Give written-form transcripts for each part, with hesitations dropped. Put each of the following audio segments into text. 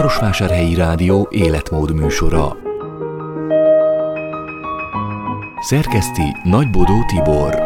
Marosvásárhelyi Rádió életmód műsora. Szerkeszti Nagybodó Tibor.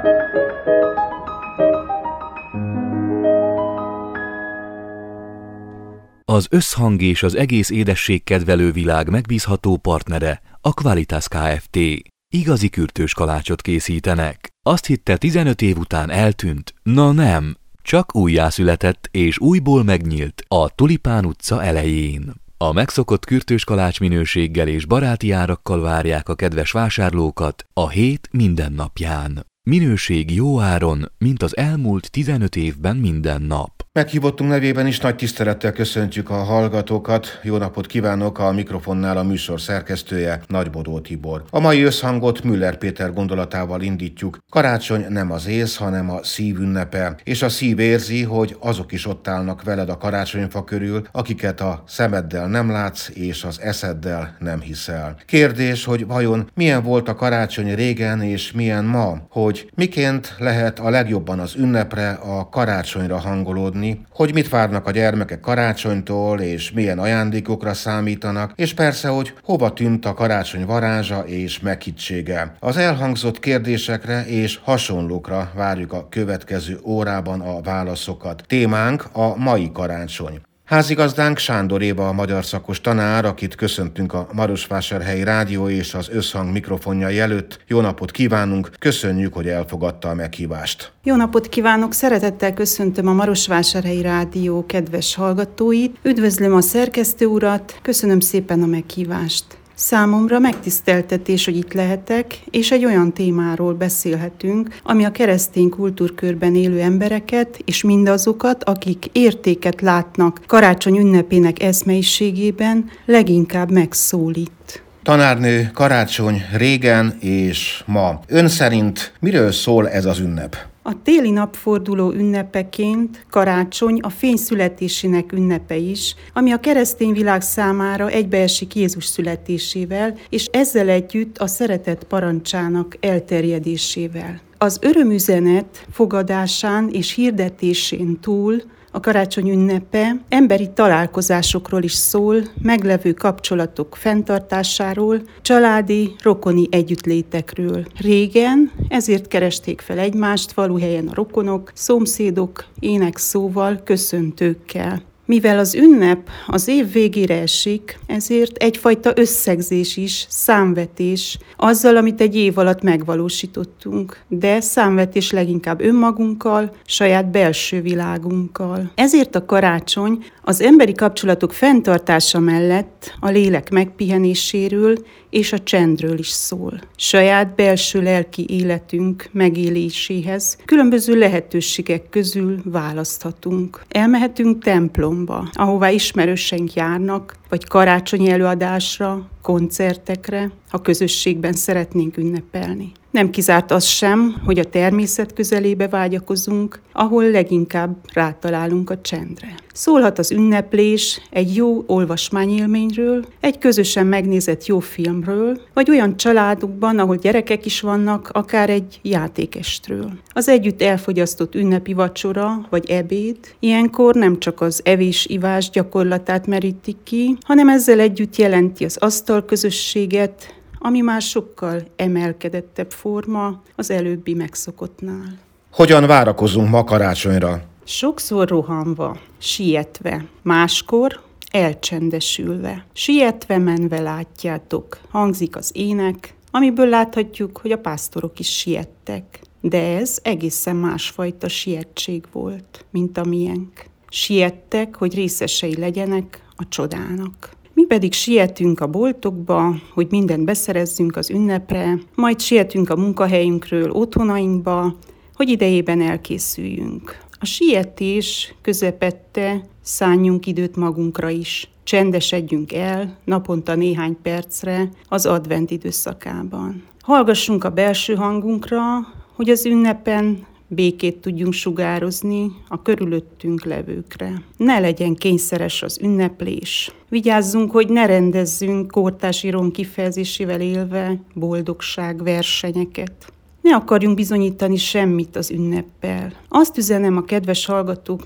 Az összhang és az egész édességkedvelő világ megbízható partnere a Qualitas Kft. Igazi kürtős kalácsot készítenek. Azt hitte 15 év után eltűnt, na nem, csak újjászületett és újból megnyílt a Tulipán utca elején. A megszokott kürtős kalács minőséggel és baráti árakkal várják a kedves vásárlókat a hét minden napján. Minőség jó áron, mint az elmúlt 15 évben minden nap. Meghívottunk nevében is nagy tisztelettel köszöntjük a hallgatókat. Jó napot kívánok, a mikrofonnál a műsor szerkesztője, Nagybodó Tibor. A mai összhangot Müller Péter gondolatával indítjuk. Karácsony nem az ész, hanem a szív ünnepe, és a szív érzi, hogy azok is ott állnak veled a karácsonyfa körül, akiket a szemeddel nem látsz, és az eszeddel nem hiszel. Kérdés, hogy vajon milyen volt a karácsony régen, és milyen ma, hogy miként lehet a legjobban az ünnepre, a karácsonyra hangolódni, hogy mit várnak a gyermekek karácsonytól, és milyen ajándékokra számítanak, és persze, hogy hova tűnt a karácsony varázsa és meghittsége. Az elhangzott kérdésekre és hasonlókra várjuk a következő órában a válaszokat. Témánk a mai karácsony. Házigazdánk Sándor Éva, a magyar szakos tanár, akit köszöntünk a Marosvásárhelyi Rádió és az Összhang mikrofonjai előtt. Jó napot kívánunk, köszönjük, hogy elfogadta a meghívást. Jó napot kívánok, szeretettel köszöntöm a Marosvásárhelyi Rádió kedves hallgatóit, üdvözlöm a szerkesztő urat, köszönöm szépen a meghívást. Számomra megtiszteltetés, hogy itt lehetek, és egy olyan témáról beszélhetünk, ami a keresztény kultúrkörben élő embereket, és mindazokat, akik értéket látnak karácsony ünnepének eszmeiségében, leginkább megszólít. Tanárnő, karácsony régen és ma. Ön szerint miről szól ez az ünnep? A téli napforduló ünnepeként karácsony a fény születésének ünnepe is, ami a keresztény világ számára egybeesik Jézus születésével, és ezzel együtt a szeretet parancsának elterjedésével. Az örömüzenet fogadásán és hirdetésén túl a karácsony ünnepe emberi találkozásokról is szól, meglevő kapcsolatok fenntartásáról, családi, rokoni együttlétekről. Régen ezért keresték fel egymást faluhelyen a rokonok, szomszédok, énekszóval, köszöntőkkel. Mivel az ünnep az év végére esik, ezért egyfajta összegzés is, számvetés azzal, amit egy év alatt megvalósítottunk, de számvetés leginkább önmagunkkal, saját belső világunkkal. Ezért a karácsony az emberi kapcsolatok fenntartása mellett a lélek megpihenéséről és a csendről is szól. Saját belső lelki életünk megéléséhez különböző lehetőségek közül választhatunk. Elmehetünk templomba, ahová ismerőseink járnak, vagy karácsonyi előadásra, koncertekre, ha közösségben szeretnénk ünnepelni. Nem kizárt az sem, hogy a természet közelébe vágyakozunk, ahol leginkább rátalálunk a csendre. Szólhat az ünneplés egy jó olvasmányélményről, egy közösen megnézett jó filmről, vagy olyan családokban, ahol gyerekek is vannak, akár egy játékestről. Az együtt elfogyasztott ünnepi vacsora vagy ebéd ilyenkor nem csak az evés-ivás gyakorlatát merítik ki, hanem ezzel együtt jelenti az asztalközösséget, ami már sokkal emelkedettebb forma az előbbi megszokottnál. Hogyan várakozunk ma karácsonyra? Sokszor rohanva, sietve, máskor elcsendesülve. Sietve menve látjátok, hangzik az ének, amiből láthatjuk, hogy a pásztorok is siettek. De ez egészen másfajta sietség volt, mint a miénk. Siettek, hogy részesei legyenek a csodának. Mi pedig sietünk a boltokba, hogy mindent beszerezzünk az ünnepre, majd sietünk a munkahelyünkről otthonainkba, hogy idejében elkészüljünk. A sietés közepette szánjunk időt magunkra is. Csendesedjünk el naponta néhány percre az advent időszakában. Hallgassunk a belső hangunkra, hogy az ünnepen békét tudjunk sugározni a körülöttünk levőkre. Ne legyen kényszeres az ünneplés. Vigyázzunk, hogy ne rendezzünk kortárs rom kifejezésével élve boldogság versenyeket. Ne akarjunk bizonyítani semmit az ünneppel. Azt üzenem a kedves hallgatóknak,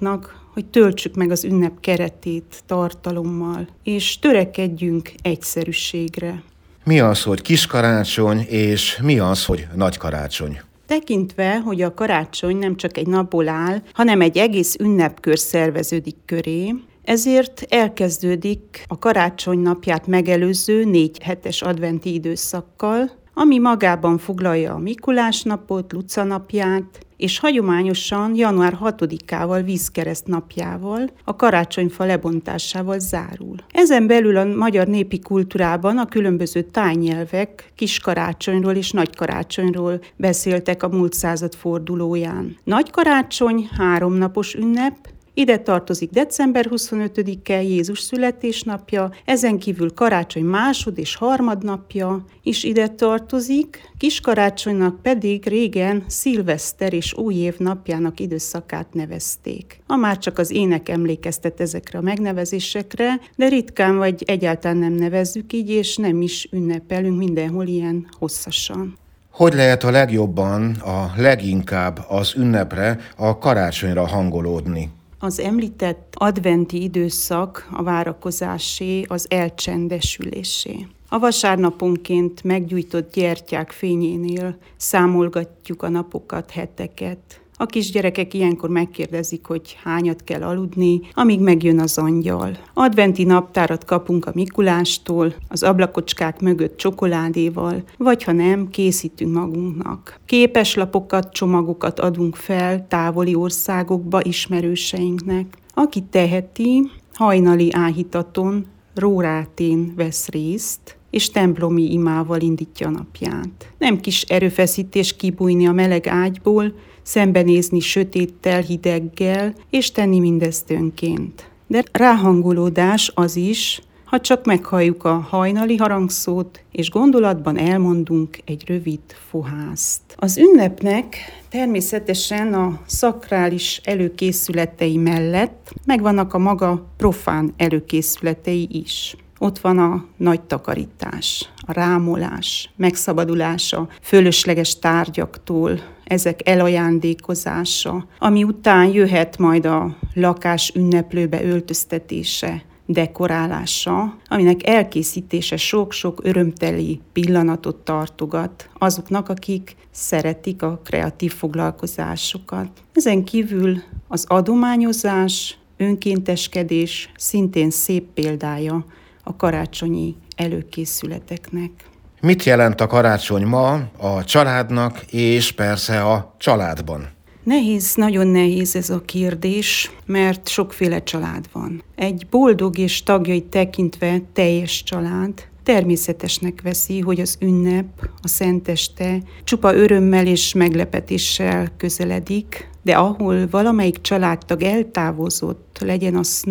hogy töltsük meg az ünnep keretét tartalommal, és törekedjünk egyszerűségre. Mi az, hogy kiskarácsony, és mi az, hogy nagykarácsony? Tekintve, hogy a karácsony nem csak egy napból áll, hanem egy egész ünnepkör szerveződik köré, ezért elkezdődik a karácsony napját megelőző 4 hetes adventi időszakkal, ami magában foglalja a Mikulás napot, Luca napját, és hagyományosan január 6-ával vízkereszt napjával, a karácsonyfa lebontásával zárul. Ezen belül a magyar népi kultúrában a különböző tájnyelvek kiskarácsonyról és nagykarácsonyról beszéltek a múlt század fordulóján. Nagykarácsony 3 napos ünnep, ide tartozik december 25-e, Jézus születésnapja, ezen kívül karácsony másod- és harmadnapja is ide tartozik, kiskarácsonynak pedig régen szilveszter és újév napjának időszakát nevezték. Ma már csak az ének emlékeztet ezekre a megnevezésekre, de ritkán vagy egyáltalán nem nevezzük így, és nem is ünnepelünk mindenhol ilyen hosszasan. Hogy lehet a legjobban, a leginkább az ünnepre, a karácsonyra hangolódni? Az említett adventi időszak a várakozásé, az elcsendesülésé. A vasárnaponként meggyújtott gyertyák fényénél számolgatjuk a napokat, heteket. A kisgyerekek ilyenkor megkérdezik, hogy hányat kell aludni, amíg megjön az angyal. Adventi naptárat kapunk a Mikulástól, az ablakocskák mögött csokoládéval, vagy ha nem, készítünk magunknak. Képeslapokat, csomagokat adunk fel távoli országokba ismerőseinknek. Aki teheti, hajnali áhítaton, rórátén vesz részt, és templomi imával indítja a napját. Nem kis erőfeszítés kibújni a meleg ágyból, szembenézni sötéttel, hideggel, és tenni mindezt önként. De ráhangolódás az is, ha csak meghalljuk a hajnali harangszót, és gondolatban elmondunk egy rövid fohászt. Az ünnepnek természetesen a szakrális előkészületei mellett megvannak a maga profán előkészületei is. Ott van a nagy takarítás, a rámolás, megszabadulása fölösleges tárgyaktól, ezek elajándékozása, ami után jöhet majd a lakás ünneplőbe öltöztetése, dekorálása, aminek elkészítése sok-sok örömteli pillanatot tartogat azoknak, akik szeretik a kreatív foglalkozásokat. Ezen kívül az adományozás, önkénteskedés szintén szép példája a karácsonyi előkészületeknek. Mit jelent a karácsony ma a családnak és persze a családban? Nehéz, nagyon nehéz ez a kérdés, mert sokféle család van. Egy boldog és tagjait tekintve teljes család természetesnek veszi, hogy az ünnep, a szenteste csupa örömmel és meglepetéssel közeledik, de ahol valamelyik családtag eltávozott, legyen az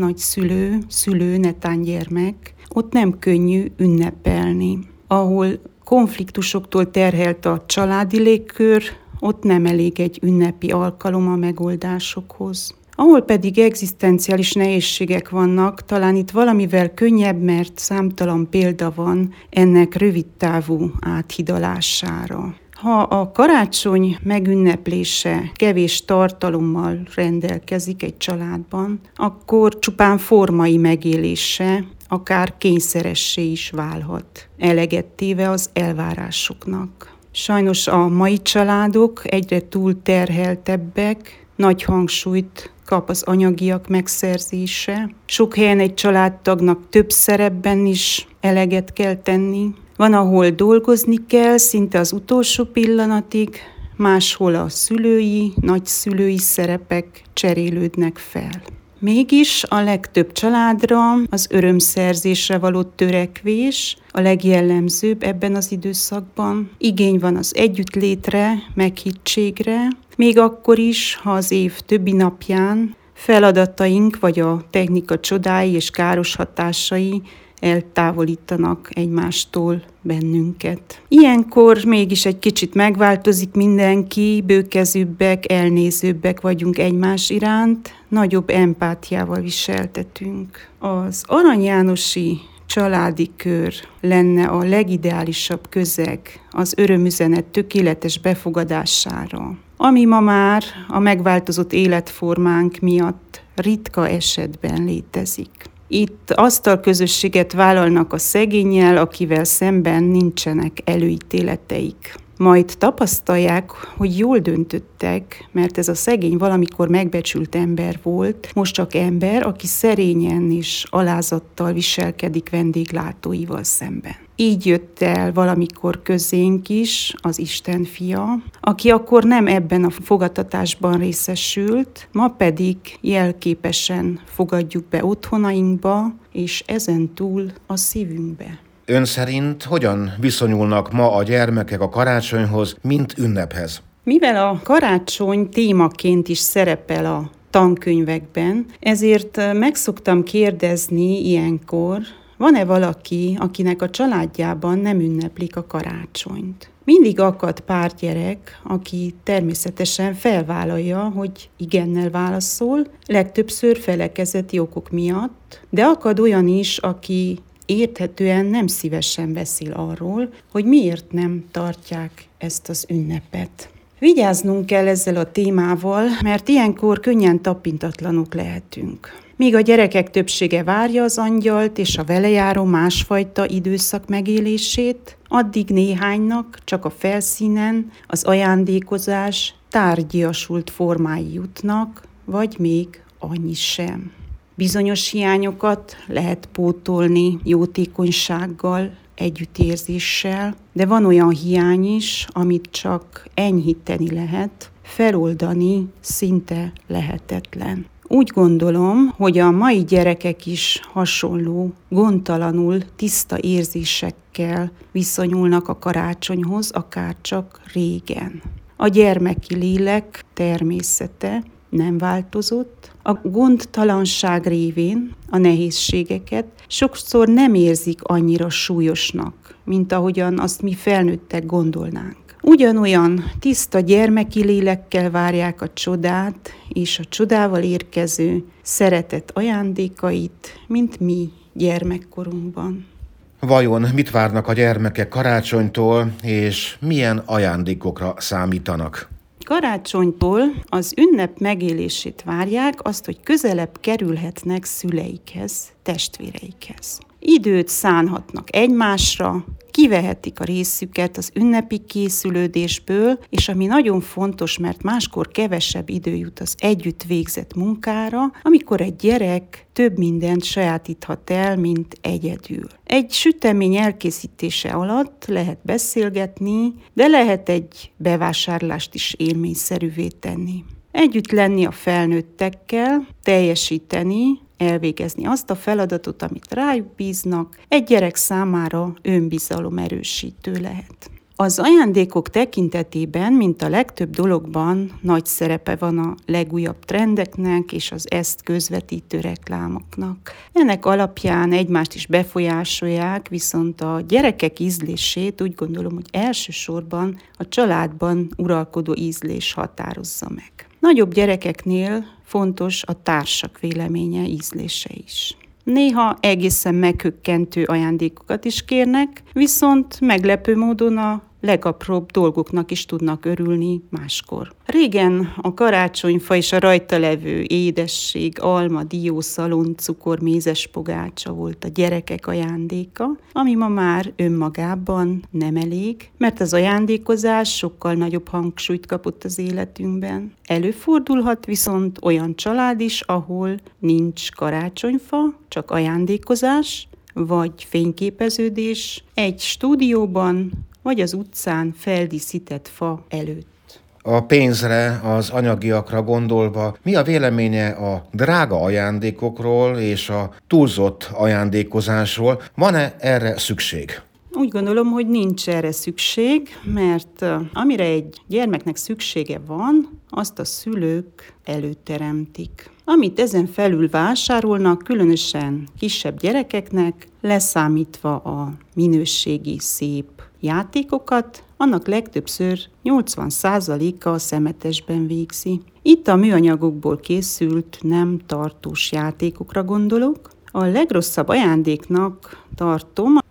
szülő, netán gyermek, ott nem könnyű ünnepelni. Ahol konfliktusoktól terhelt a családi légkör, ott nem elég egy ünnepi alkalom a megoldásokhoz. Ahol pedig egzisztenciális nehézségek vannak, talán itt valamivel könnyebb, mert számtalan példa van ennek rövidtávú áthidalására. Ha a karácsony megünneplése kevés tartalommal rendelkezik egy családban, akkor csupán formai megélése, akár kényszeressé is válhat, eleget téve az elvárásoknak. Sajnos a mai családok egyre túl terheltebbek, nagy hangsúlyt kap az anyagiak megszerzése. Sok helyen egy családtagnak több szerepben is eleget kell tenni. Van, ahol dolgozni kell szinte az utolsó pillanatig, máshol a szülői, nagyszülői szerepek cserélődnek fel. Mégis a legtöbb családra az örömszerzésre való törekvés a legjellemzőbb ebben az időszakban. Igény van az együttlétre, meghittségre, még akkor is, ha az év többi napján feladataink vagy a technika csodái és káros hatásai eltávolítanak egymástól bennünket. Ilyenkor mégis egy kicsit megváltozik mindenki, bőkezűbbek, elnézőbbek vagyunk egymás iránt, nagyobb empátiával viseltetünk. Az Arany Jánosi családi kör lenne a legideálisabb közeg az örömüzenet tökéletes befogadására, ami ma már a megváltozott életformánk miatt ritka esetben létezik. Itt asztalközösséget vállalnak a szegénnyel, akivel szemben nincsenek előítéleteik. Majd tapasztalják, hogy jól döntöttek, mert ez a szegény valamikor megbecsült ember volt, most csak ember, aki szerényen és alázattal viselkedik vendéglátóival szemben. Így jött el valamikor közénk is az Isten fia, aki akkor nem ebben a fogadtatásban részesült, ma pedig jelképesen fogadjuk be otthonainkba, és ezen túl a szívünkbe. Ön szerint hogyan viszonyulnak ma a gyermekek a karácsonyhoz, mint ünnephez? Mivel a karácsony témaként is szerepel a tankönyvekben, ezért meg szoktam kérdezni ilyenkor, van-e valaki, akinek a családjában nem ünneplik a karácsonyt? Mindig akad pár gyerek, aki természetesen felvállalja, hogy igennel válaszol, legtöbbször felekezeti okok miatt, de akad olyan is, aki érthetően nem szívesen beszél arról, hogy miért nem tartják ezt az ünnepet. Vigyáznunk kell ezzel a témával, mert ilyenkor könnyen tapintatlanok lehetünk. Míg a gyerekek többsége várja az angyalt és a vele járó másfajta időszak megélését, addig néhánynak csak a felszínen az ajándékozás tárgyiasult formái jutnak, vagy még annyi sem. Bizonyos hiányokat lehet pótolni jótékonysággal, együttérzéssel, de van olyan hiány is, amit csak enyhíteni lehet, feloldani szinte lehetetlen. Úgy gondolom, hogy a mai gyerekek is hasonló, gondtalanul, tiszta érzésekkel viszonyulnak a karácsonyhoz, akárcsak régen. A gyermeki lélek természete nem változott, a gondtalanság révén a nehézségeket sokszor nem érzik annyira súlyosnak, mint ahogyan azt mi felnőttek gondolnánk. Ugyanolyan tiszta gyermeki lélekkel várják a csodát és a csodával érkező szeretet ajándékait, mint mi gyermekkorunkban. Vajon mit várnak a gyermekek karácsonytól, és milyen ajándékokra számítanak? Karácsonytól az ünnep megélését várják, azt, hogy közelebb kerülhetnek szüleikhez, testvéreikhez. Időt szánhatnak egymásra, kivehetik a részüket az ünnepi készülődésből, és ami nagyon fontos, mert máskor kevesebb idő jut az együtt végzett munkára, amikor egy gyerek több mindent sajátíthat el, mint egyedül. Egy sütemény elkészítése alatt lehet beszélgetni, de lehet egy bevásárlást is élményszerűvé tenni. Együtt lenni a felnőttekkel, teljesíteni, elvégezni azt a feladatot, amit rájuk bíznak, egy gyerek számára önbizalom erősítő lehet. Az ajándékok tekintetében, mint a legtöbb dologban, nagy szerepe van a legújabb trendeknek és az ezt közvetítő reklámoknak. Ennek alapján egymást is befolyásolják, viszont a gyerekek ízlését úgy gondolom, hogy elsősorban a családban uralkodó ízlés határozza meg. Nagyobb gyerekeknél fontos a társak véleménye, ízlése is. Néha egészen meghökkentő ajándékokat is kérnek, viszont meglepő módon a legapróbb dolgoknak is tudnak örülni máskor. Régen a karácsonyfa és a rajta levő édesség, alma, dió, szalon, cukor, mézes pogácsa volt a gyerekek ajándéka, ami ma már önmagában nem elég, mert az ajándékozás sokkal nagyobb hangsúlyt kapott az életünkben. Előfordulhat viszont olyan család is, ahol nincs karácsonyfa, csak ajándékozás, vagy fényképeződés egy stúdióban, vagy az utcán feldíszített fa előtt. A pénzre, az anyagiakra gondolva, mi a véleménye a drága ajándékokról és a túlzott ajándékozásról? Van-e erre szükség? Úgy gondolom, hogy nincs erre szükség, mert amire egy gyermeknek szüksége van, azt a szülők előteremtik. Amit ezen felül vásárolnak, különösen kisebb gyerekeknek, leszámítva a minőségi szép játékokat, annak legtöbbször 80%-a a szemetesben végzi. Itt a műanyagokból készült, nem tartós játékokra gondolok. A legrosszabb ajándéknak tartom a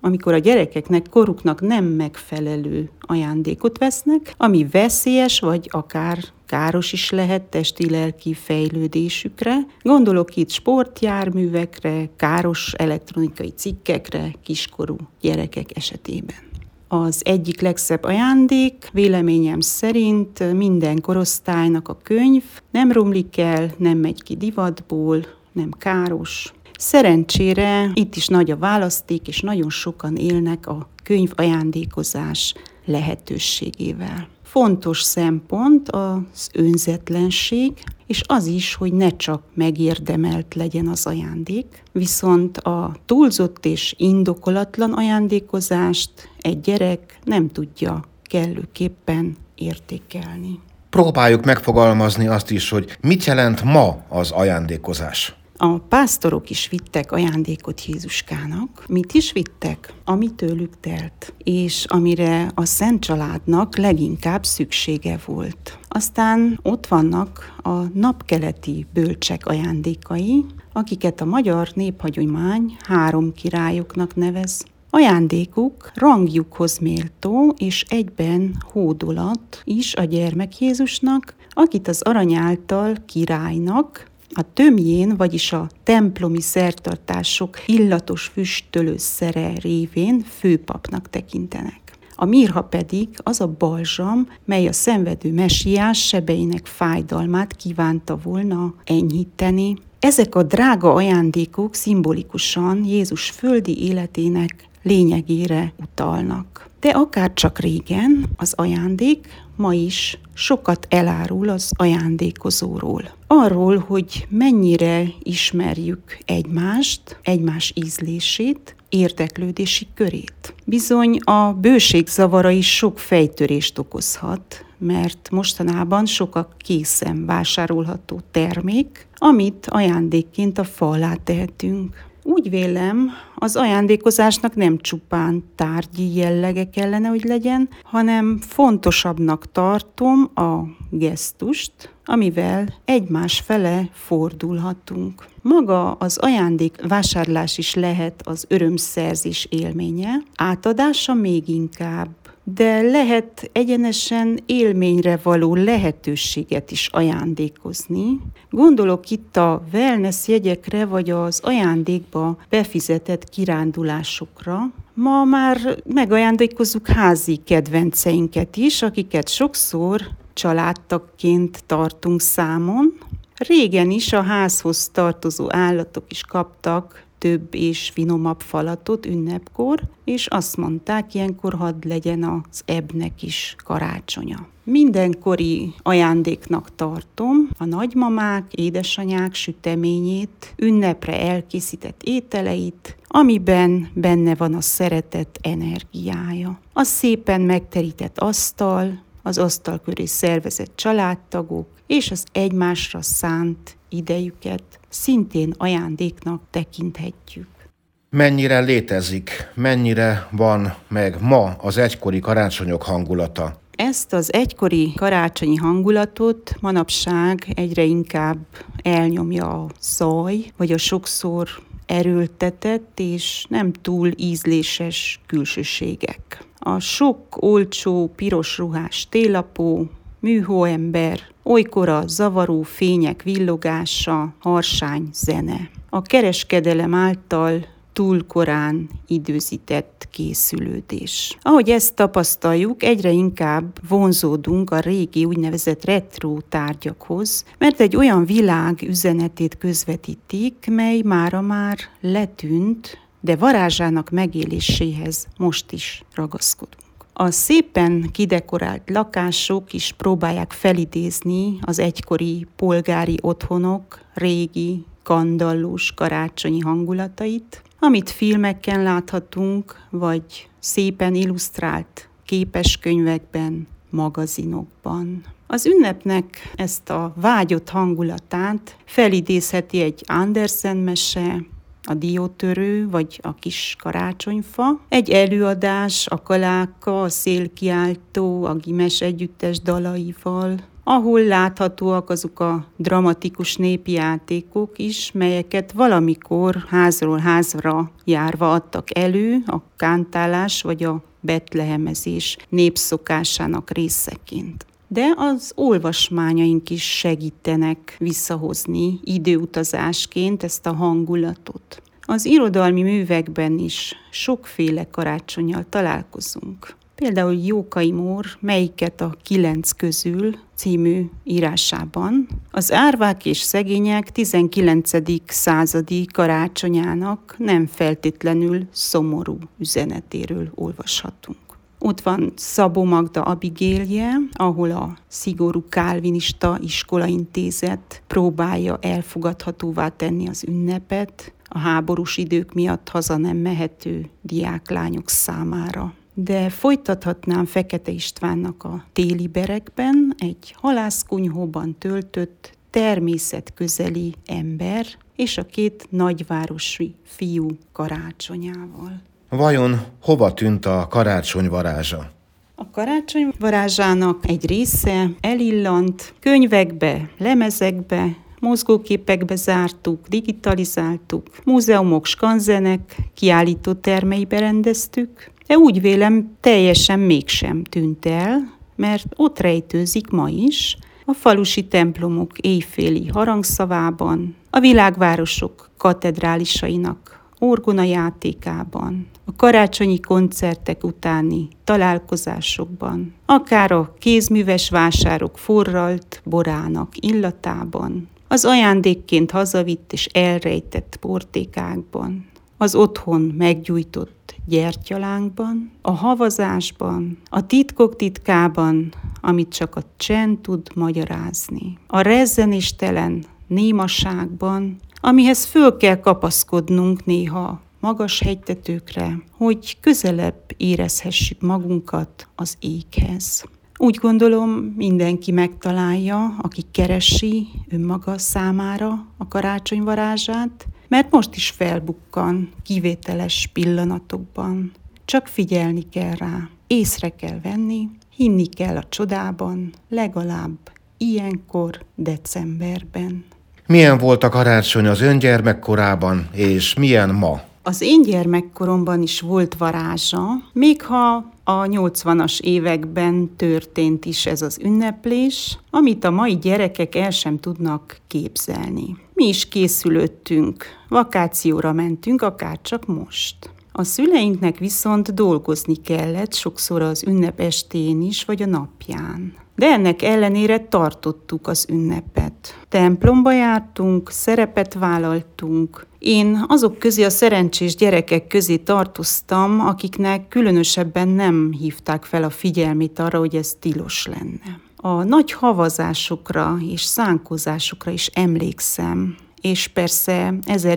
amikor a gyerekeknek koruknak nem megfelelő ajándékot vesznek, ami veszélyes vagy akár káros is lehet testi-lelki fejlődésükre. Gondolok itt sportjárművekre, káros elektronikai cikkekre kiskorú gyerekek esetében. Az egyik legszebb ajándék véleményem szerint minden korosztálynak a könyv, nem romlik el, nem megy ki divatból, nem káros. Szerencsére itt is nagy a választék, és nagyon sokan élnek a könyv ajándékozás lehetőségével. Fontos szempont az önzetlenség, és az is, hogy ne csak megérdemelt legyen az ajándék, viszont a túlzott és indokolatlan ajándékozást egy gyerek nem tudja kellőképpen értékelni. Próbáljuk megfogalmazni azt is, hogy mit jelent ma az ajándékozás. A pásztorok is vittek ajándékot Jézuskának. Mit is vittek? Ami tőlük telt, és amire a Szent Családnak leginkább szüksége volt. Aztán ott vannak a napkeleti bölcsek ajándékai, akiket a magyar néphagyomány 3 királyoknak nevez. Ajándékuk rangjukhoz méltó és egyben hódolat is a gyermek Jézusnak, akit az arany által királynak, a tömjén, vagyis a templomi szertartások illatos füstölő szere révén főpapnak tekintenek. A mirha pedig az a balzsam, mely a szenvedő mesiás sebeinek fájdalmát kívánta volna enyhíteni. Ezek a drága ajándékok szimbolikusan Jézus földi életének lényegére utalnak. De akárcsak régen az ajándék ma is sokat elárul az ajándékozóról. Arról, hogy mennyire ismerjük egymást, egymás ízlését, érdeklődési körét. Bizony a bőség zavara is sok fejtörést okozhat, mert mostanában sok a készen vásárolható termék, amit ajándékként a fa alá tehetünk. Úgy vélem, az ajándékozásnak nem csupán tárgyi jellege kellene, hogy legyen, hanem fontosabbnak tartom a gesztust, amivel egymás fele fordulhatunk. Maga az ajándékvásárlás is lehet az örömszerzés élménye, átadása még inkább, de lehet egyenesen élményre való lehetőséget is ajándékozni. Gondolok itt a wellness jegyekre, vagy az ajándékba befizetett kirándulásokra. Ma már megajándékozzuk házi kedvenceinket is, akiket sokszor családtagként tartunk számon. Régen is a házhoz tartozó állatok is kaptak több és finomabb falatot ünnepkor, és azt mondták, ilyenkor hadd legyen az ebbnek is karácsonya. Mindenkori ajándéknak tartom a nagymamák, édesanyák süteményét, ünnepre elkészített ételeit, amiben benne van a szeretet energiája. A szépen megterített asztal, az asztal köré szervezett családtagok, és az egymásra szánt idejüket szintén ajándéknak tekinthetjük. Mennyire létezik, mennyire van meg ma az egykori karácsonyok hangulata? Ezt az egykori karácsonyi hangulatot manapság egyre inkább elnyomja a zaj, vagy a sokszor erőltetett és nem túl ízléses külsőségek. A sok olcsó, piros ruhás télapó, műhóember, olykor a zavaró fények villogása, harsány zene. A kereskedelem által túl korán időzített készülődés. Ahogy ezt tapasztaljuk, egyre inkább vonzódunk a régi úgynevezett retro tárgyakhoz, mert egy olyan világ üzenetét közvetítik, mely mára már letűnt, de varázsának megéléséhez most is ragaszkodunk. A szépen kidekorált lakások is próbálják felidézni az egykori polgári otthonok régi, kandallós karácsonyi hangulatait, amit filmeken láthatunk, vagy szépen illusztrált képeskönyvekben, magazinokban. Az ünnepnek ezt a vágyott hangulatát felidézheti egy Andersen mese, a diótörő vagy a kis karácsonyfa, egy előadás, a kaláka, a szélkiáltó, a gimes együttes dalaival, ahol láthatóak azok a dramatikus népi játékok is, melyeket valamikor házról házra járva adtak elő a kántálás vagy a betlehemezés népszokásának részeként. De az olvasmányaink is segítenek visszahozni időutazásként ezt a hangulatot. Az irodalmi művekben is sokféle karácsannyal találkozunk. Például Jókai Mór, Melyiket a 9 közül című írásában az árvák és szegények 19. századi karácsonyának nem feltétlenül szomorú üzenetéről olvashatunk. Ott van Szabó Magda Abigélje, ahol a szigorú kálvinista iskolaintézet próbálja elfogadhatóvá tenni az ünnepet a háborús idők miatt haza nem mehető diáklányok számára. De folytathatnám Fekete Istvánnak a Téli berekben egy halászkunyhóban töltött természetközeli ember és a 2 nagyvárosi fiú karácsonyával. Vajon hova tűnt a karácsony varázsa? A karácsony varázsának egy része elillant, könyvekbe, lemezekbe, mozgóképekbe zártuk, digitalizáltuk, múzeumok, skanzenek, kiállító termeibe rendeztük, de úgy vélem teljesen mégsem tűnt el, mert ott rejtőzik ma is, a falusi templomok éjféli harangszavában, a világvárosok katedrálisainak orgonajátékában, a karácsonyi koncertek utáni találkozásokban, akár a kézműves vásárok forralt borának illatában, az ajándékként hazavitt és elrejtett portékákban, az otthon meggyújtott gyertyalánkban, a havazásban, a titkok titkában, amit csak a csend tud magyarázni, a rezzenéstelen némaságban, amihez föl kell kapaszkodnunk néha magas hegytetőkre, hogy közelebb érezhessük magunkat az éghez. Úgy gondolom, mindenki megtalálja, aki keresi önmaga számára a karácsony varázsát, mert most is felbukkan kivételes pillanatokban. Csak figyelni kell rá, észre kell venni, hinni kell a csodában, legalább ilyenkor decemberben. Milyen volt a karácsony az ön gyermekkorában, és milyen ma? Az én gyermekkoromban is volt varázsa, még ha a 80-as években történt is ez az ünneplés, amit a mai gyerekek el sem tudnak képzelni. Mi is készülöttünk, vakációra mentünk, akárcsak most. A szüleinknek viszont dolgozni kellett sokszor az ünnep estén is, vagy a napján. De ennek ellenére tartottuk az ünnepet. Templomba jártunk, szerepet vállaltunk. Én azok közé, a szerencsés gyerekek közé tartoztam, akiknek különösebben nem hívták fel a figyelmét arra, hogy ez tilos lenne. A nagy havazásokra és szánkozásokra is emlékszem, és persze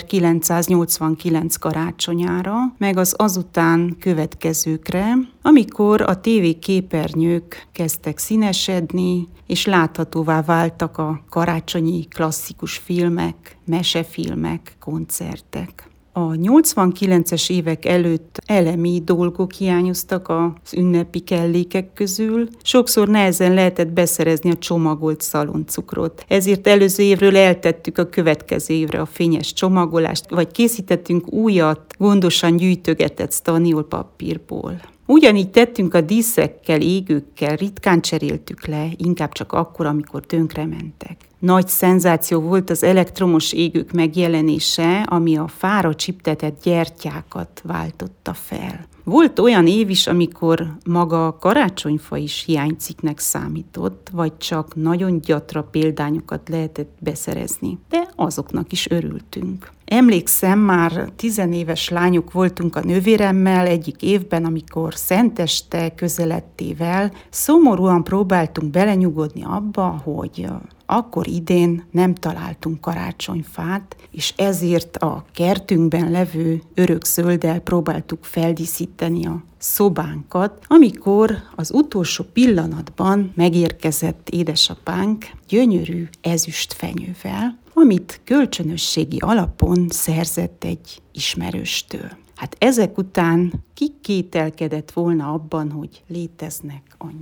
1989 karácsonyára, meg az azután következőkre, amikor a tévéképernyők kezdtek színesedni, és láthatóvá váltak a karácsonyi klasszikus filmek, mesefilmek, koncertek. A 89-es évek előtt elemi dolgok hiányoztak az ünnepi kellékek közül, sokszor nehezen lehetett beszerezni a csomagolt szaloncukrot. Ezért előző évről eltettük a következő évre a fényes csomagolást, vagy készítettünk újat, gondosan gyűjtögetett staniolpapírból. Ugyanígy tettünk a díszekkel, égőkkel, ritkán cseréltük le, inkább csak akkor, amikor tönkrementek. Nagy szenzáció volt az elektromos égők megjelenése, ami a fára csiptetett gyertyákat váltotta fel. Volt olyan év is, amikor maga a karácsonyfa is hiánycikknek számított, vagy csak nagyon gyatra példányokat lehetett beszerezni, de azoknak is örültünk. Emlékszem, már 10 éves lányok voltunk a nővéremmel egyik évben, amikor szenteste közelettével szomorúan próbáltunk belenyugodni abba, hogy akkor idén nem találtunk karácsonyfát, és ezért a kertünkben levő örökzölddel próbáltuk feldíszíteni a szobánkat, amikor az utolsó pillanatban megérkezett édesapánk gyönyörű ezüstfenyővel, amit kölcsönösségi alapon szerzett egy ismerőstől. Hát ezek után ki kételkedett volna abban, hogy léteznek angyalok.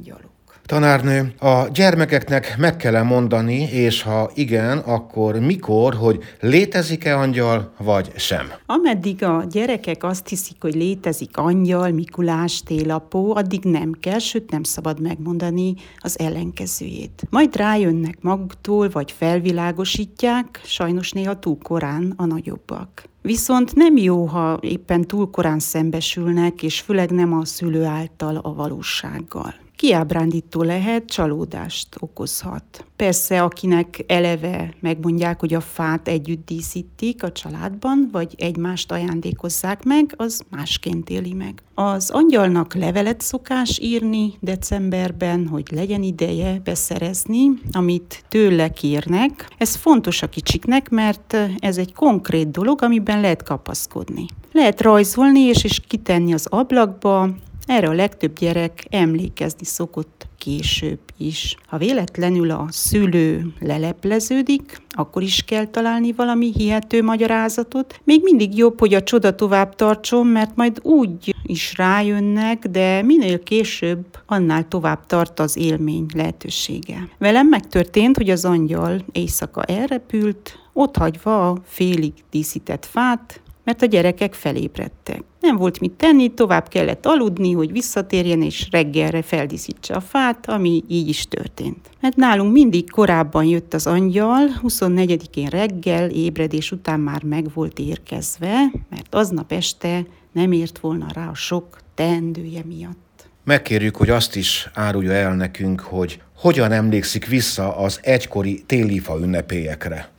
Tanárnő, a gyermekeknek meg kell mondani, és ha igen, akkor mikor, hogy létezik-e angyal, vagy sem? Ameddig a gyerekek azt hiszik, hogy létezik angyal, Mikulás, télapó, addig nem kell, sőt nem szabad megmondani az ellenkezőjét. Majd rájönnek maguktól, vagy felvilágosítják, sajnos néha túl korán a nagyobbak. Viszont nem jó, ha éppen túl korán szembesülnek, és főleg nem a szülő által a valósággal. Kiábrándító lehet, csalódást okozhat. Persze, akinek eleve megmondják, hogy a fát együtt díszítik a családban, vagy egymást ajándékozzák meg, az másként éli meg. Az angyalnak levelet szokás írni decemberben, hogy legyen ideje beszerezni, amit tőle kérnek. Ez fontos a kicsiknek, mert ez egy konkrét dolog, amiben lehet kapaszkodni. Lehet rajzolni és kitenni az ablakba. Erre a legtöbb gyerek emlékezni szokott később is. Ha véletlenül a szülő lelepleződik, akkor is kell találni valami hihető magyarázatot. Még mindig jobb, hogy a csoda tovább tartson, mert majd úgy is rájönnek, de minél később, annál tovább tart az élmény lehetősége. Velem megtörtént, hogy az angyal éjszaka elrepült, otthagyva a félig díszített fát, mert a gyerekek felébredtek. Nem volt mit tenni, tovább kellett aludni, hogy visszatérjen és reggelre feldíszítse a fát, ami így is történt. Mert nálunk mindig korábban jött az angyal, 24-én reggel, ébredés után már meg volt érkezve, mert aznap este nem ért volna rá a sok teendője miatt. Megkérjük, hogy azt is árulja el nekünk, hogy hogyan emlékszik vissza az egykori télifa ünnepélyekre.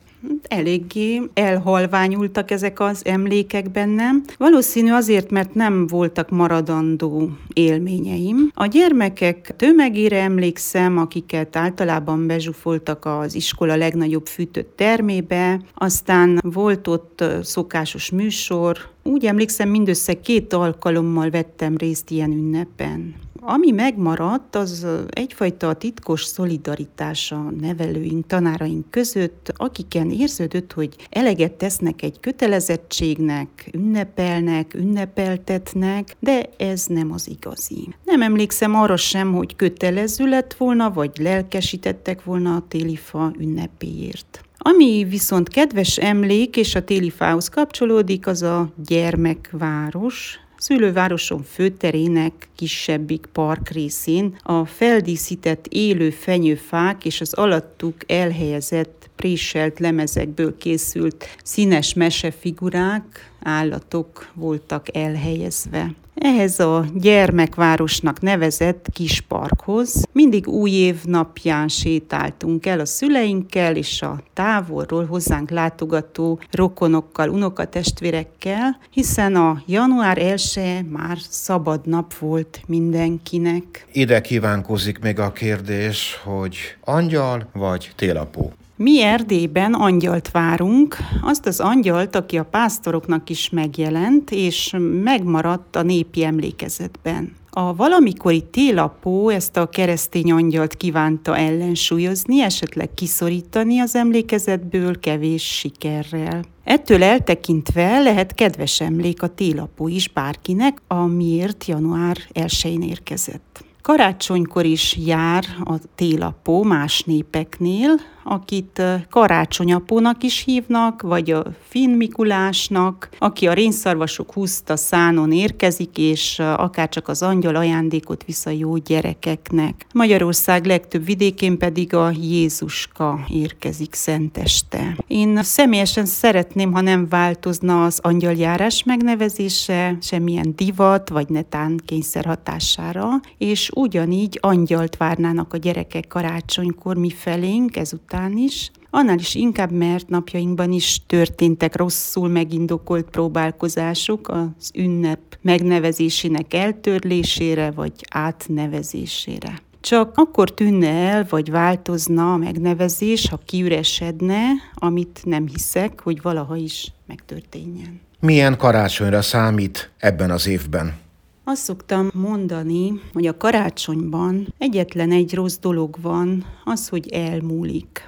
Eléggé elhalványultak ezek az emlékek bennem. Valószínű azért, mert nem voltak maradandó élményeim. A gyermekek tömegére emlékszem, akiket általában bezsúfoltak az iskola legnagyobb fűtött termébe, aztán volt ott szokásos műsor. Úgy emlékszem, mindössze 2 alkalommal vettem részt ilyen ünnepen. Ami megmaradt, az egyfajta titkos szolidaritás a nevelőink, tanáraink között, akiken érződött, hogy eleget tesznek egy kötelezettségnek, ünnepelnek, ünnepeltetnek, de ez nem az igazi. Nem emlékszem arra sem, hogy kötelező lett volna, vagy lelkesítettek volna a télifa ünnepéért. Ami viszont kedves emlék, és a télifához kapcsolódik, az a gyermekváros. Szülővárosom főterének kisebbik parkrészén a feldíszített élő fenyőfák és az alattuk elhelyezett préselt lemezekből készült színes mesefigurák, állatok voltak elhelyezve. Ehhez a gyermekvárosnak nevezett kis parkhoz mindig új év napján sétáltunk el a szüleinkkel és a távolról hozzánk látogató rokonokkal, unokatestvérekkel, hiszen a január 1-e már szabad nap volt mindenkinek. Ide kívánkozik még a kérdés, hogy angyal vagy télapó? Mi Erdélyben angyalt várunk, azt az angyalt, aki a pásztoroknak is megjelent, és megmaradt a népi emlékezetben. A valamikori télapó ezt a keresztény angyalt kívánta ellensúlyozni, esetleg kiszorítani az emlékezetből kevés sikerrel. Ettől eltekintve lehet kedves emlék a télapó is bárkinek, amiért január 1-én érkezett. Karácsonykor is jár a télapó más népeknél, akit karácsonyapónak is hívnak, vagy a Finn Mikulásnak, aki a rénszarvasok húzta szánon érkezik, és akárcsak az angyal ajándékot visz a jó gyerekeknek. Magyarország legtöbb vidékén pedig a Jézuska érkezik szenteste. Én személyesen szeretném, ha nem változna az angyaljárás megnevezése, semmilyen divat, vagy netán kényszer hatására, és ugyanígy angyalt várnának a gyerekek karácsonykor mi felénk ezután is. Annál is inkább, mert napjainkban is történtek rosszul megindokolt próbálkozások az ünnep megnevezésének eltörlésére vagy átnevezésére. Csak akkor tűnne el, vagy változna a megnevezés, ha kiüresedne, amit nem hiszek, hogy valaha is megtörténjen. Milyen karácsonyra számít ebben az évben? Azt szoktam mondani, hogy a karácsonyban egyetlen egy rossz dolog van, az, hogy elmúlik.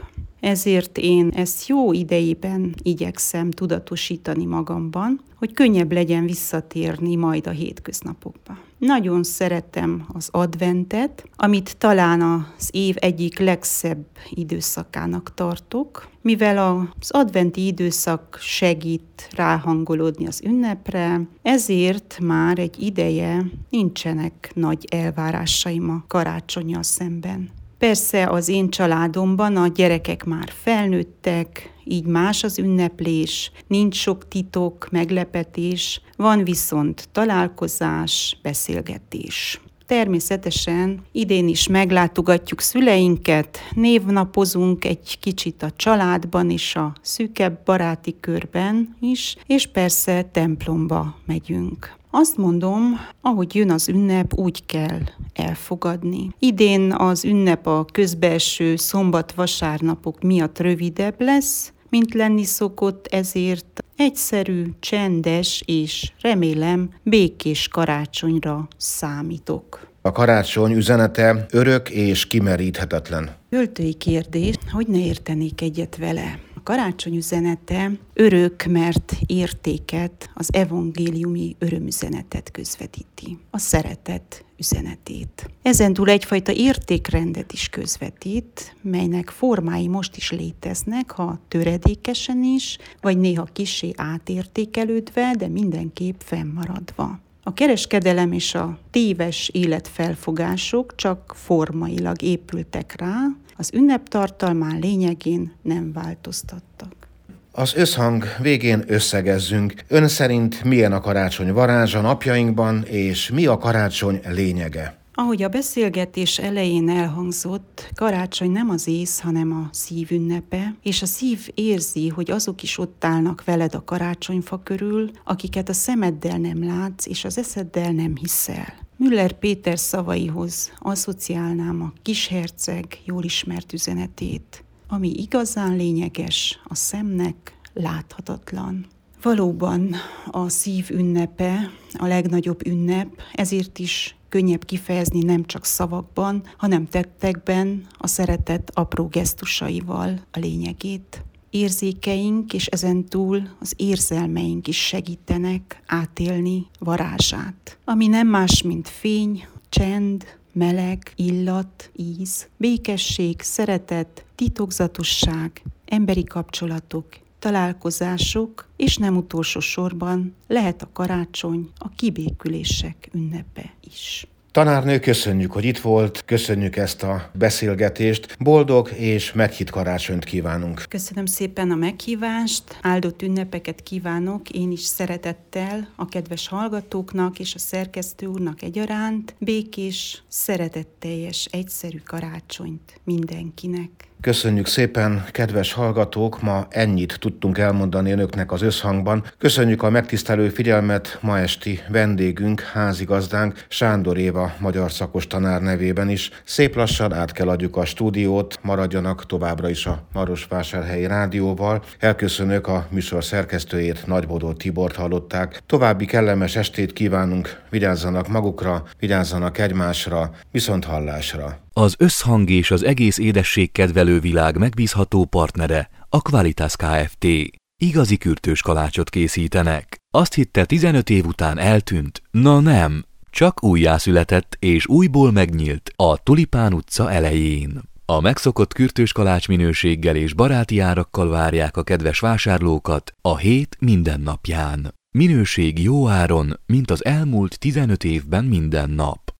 ezért én ezt jó idejében igyekszem tudatosítani magamban, hogy könnyebb legyen visszatérni majd a hétköznapokba. Nagyon szeretem az adventet, amit talán az év egyik legszebb időszakának tartok, mivel az adventi időszak segít ráhangolódni az ünnepre, ezért már egy ideje nincsenek nagy elvárásaim a karácconnyal szemben. Persze az én családomban a gyerekek már felnőttek, így más az ünneplés, nincs sok titok, meglepetés, van viszont találkozás, beszélgetés. Természetesen idén is meglátogatjuk szüleinket, névnapozunk egy kicsit a családban és a szűkebb baráti körben is, és persze templomba megyünk. Azt mondom, ahogy jön az ünnep, úgy kell elfogadni. Idén az ünnep a közbeeső szombat-vasárnapok miatt rövidebb lesz, mint lenni szokott, ezért egyszerű, csendes és remélem békés karácsonyra számítok. A karácsony üzenete örök és kimeríthetetlen. Költői kérdés, hogy ne értenék egyet vele. A karácsony üzenete örök, mert értéket, az evangéliumi örömüzenetet közvetíti, a szeretet üzenetét. Ezentúl egyfajta értékrendet is közvetít, melynek formái most is léteznek, ha töredékesen is, vagy néha kissé átértékelődve, de mindenképp fennmaradva. A kereskedelem és a téves életfelfogások csak formailag épültek rá, az ünnep tartalmán lényegén nem változtattak. Az összhang végén összegezzünk. Ön szerint milyen a karácsony varázsa napjainkban, és mi a karácsony lényege? Ahogy a beszélgetés elején elhangzott, karácsony nem az ész, hanem a szív ünnepe, és a szív érzi, hogy azok is ott állnak veled a karácsonyfa körül, akiket a szemeddel nem látsz, és az eszeddel nem hiszel. Müller Péter szavaihoz asszociálnám a kisherceg jól ismert üzenetét, ami igazán lényeges, a szemnek láthatatlan. Valóban a szív ünnepe a legnagyobb ünnep, ezért is könnyebb kifejezni nem csak szavakban, hanem tettekben, a szeretet apró gesztusaival a lényegét. Érzékeink és ezentúl az érzelmeink is segítenek átélni varázsát, ami nem más, mint fény, csend, meleg, illat, íz, békesség, szeretet, titokzatosság, emberi kapcsolatok, találkozások, és nem utolsó sorban lehet a karácsony a kibékülések ünnepe is. Tanárnő, köszönjük, hogy itt volt, köszönjük ezt a beszélgetést, boldog és meghitt karácsonyt kívánunk. Köszönöm szépen a meghívást, áldott ünnepeket kívánok én is szeretettel a kedves hallgatóknak és a szerkesztő úrnak egyaránt, békés, szeretetteljes, egyszerű karácsonyt mindenkinek. Köszönjük szépen, kedves hallgatók, ma ennyit tudtunk elmondani önöknek az összhangban. Köszönjük a megtisztelő figyelmet ma esti vendégünk, házigazdánk, Sándor Éva magyar szakos tanár nevében is. Szép lassan át kell adjuk a stúdiót, maradjanak továbbra is a Marosvásárhelyi Rádióval. Elköszönök, a műsor szerkesztőjét, Nagybodó Tibort hallották. További kellemes estét kívánunk, vigyázzanak magukra, vigyázzanak egymásra, viszonthallásra. Az összhang és az egész édességkedvelő világ megbízható partnere a Qualitas Kft. Igazi kürtős kalácsot készítenek. Azt hitte 15 év után eltűnt? Na nem, csak újjászületett és újból megnyílt a Tulipán utca elején. A megszokott kürtős kalács minőséggel és baráti árakkal várják a kedves vásárlókat a hét minden napján. Minőség jó áron, mint az elmúlt 15 évben minden nap.